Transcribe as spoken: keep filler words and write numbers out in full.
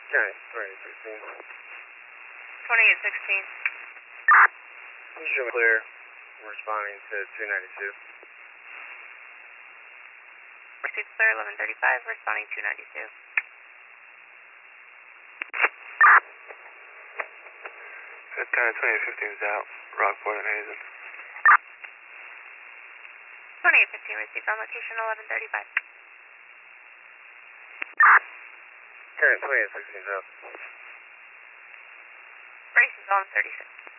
Okay, twenty-eight sixteen. twenty-eight sixteen. You should be clear. I'm responding to two ninety-two. Received clear, eleven thirty-five, responding two ninety-two. China twenty-eight fifteen is out, Rockport and Hazen. twenty-eight fifteen received on location, eleven thirty-five. Okay, twenty-eight sixteen is out. Brace is on thirty-six.